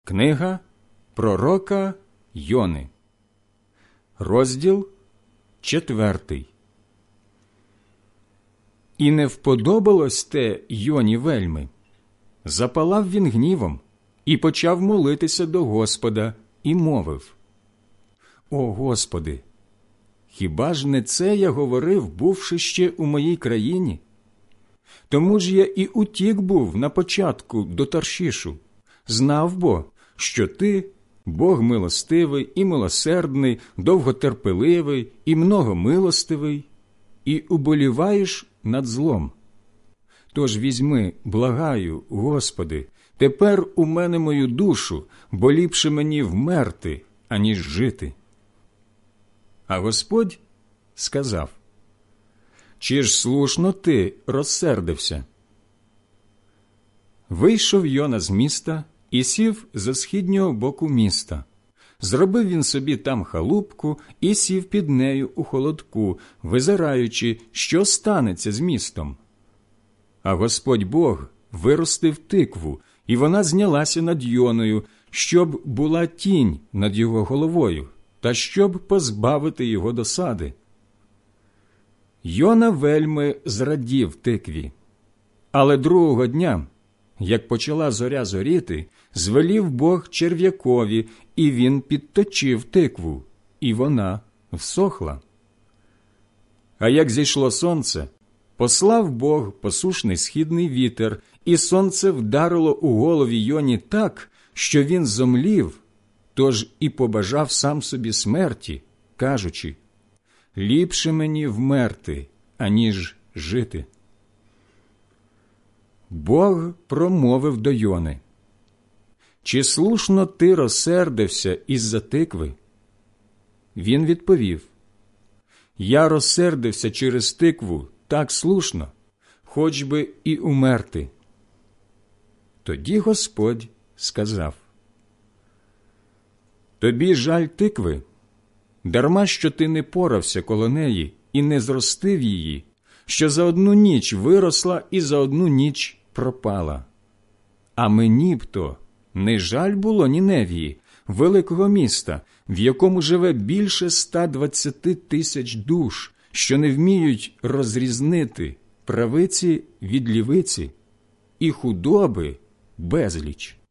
Книга пророка Йони, розділ 4. І не вподобалось те Йоні вельми. Запалав він гнівом і почав молитися до Господа і мовив: «О Господи, хіба ж не це я говорив, бувши ще у моїй країні? Тому ж я і утік був на початку до Таршишу, знав бо, що ти – Бог милостивий і милосердний, довготерпеливий і многомилостивий, і уболіваєш над злом. Тож візьми, благаю, Господи, тепер у мене мою душу, бо ліпше мені вмерти, аніж жити». А Господь сказав: «Чи ж слушно ти розсердився?» Вийшов Йона з міста і сів за східнього боку міста. Зробив він собі там халупку і сів під нею у холодку, визираючи, що станеться з містом. А Господь Бог виростив тикву, і вона знялася над Йоною, щоб була тінь над його головою, та щоб позбавити його досади. Йона вельми зрадів тикві. Але другого дня, як почала зоря зоріти, звелів Бог черв'якові, і він підточив тикву, і вона всохла. А як зійшло сонце, послав Бог посушний східний вітер, і сонце вдарило у голові Йоні так, що він зомлів, тож і побажав сам собі смерті, кажучи: «Ліпше мені вмерти, аніж жити». Бог промовив до Йони: «Чи слушно ти розсердився із-за тикви?» Він відповів: «Я розсердився через тикву так слушно, хоч би і умерти». Тоді Господь сказав: «Тобі жаль тикви? Дарма, що ти не порався коло неї і не зростив її, що за одну ніч виросла і за одну ніч пропала. А мені б то не жаль було Ніневії, великого міста, в якому живе більше 120 тисяч душ, що не вміють розрізнити правиці від лівиці, і худоби безліч.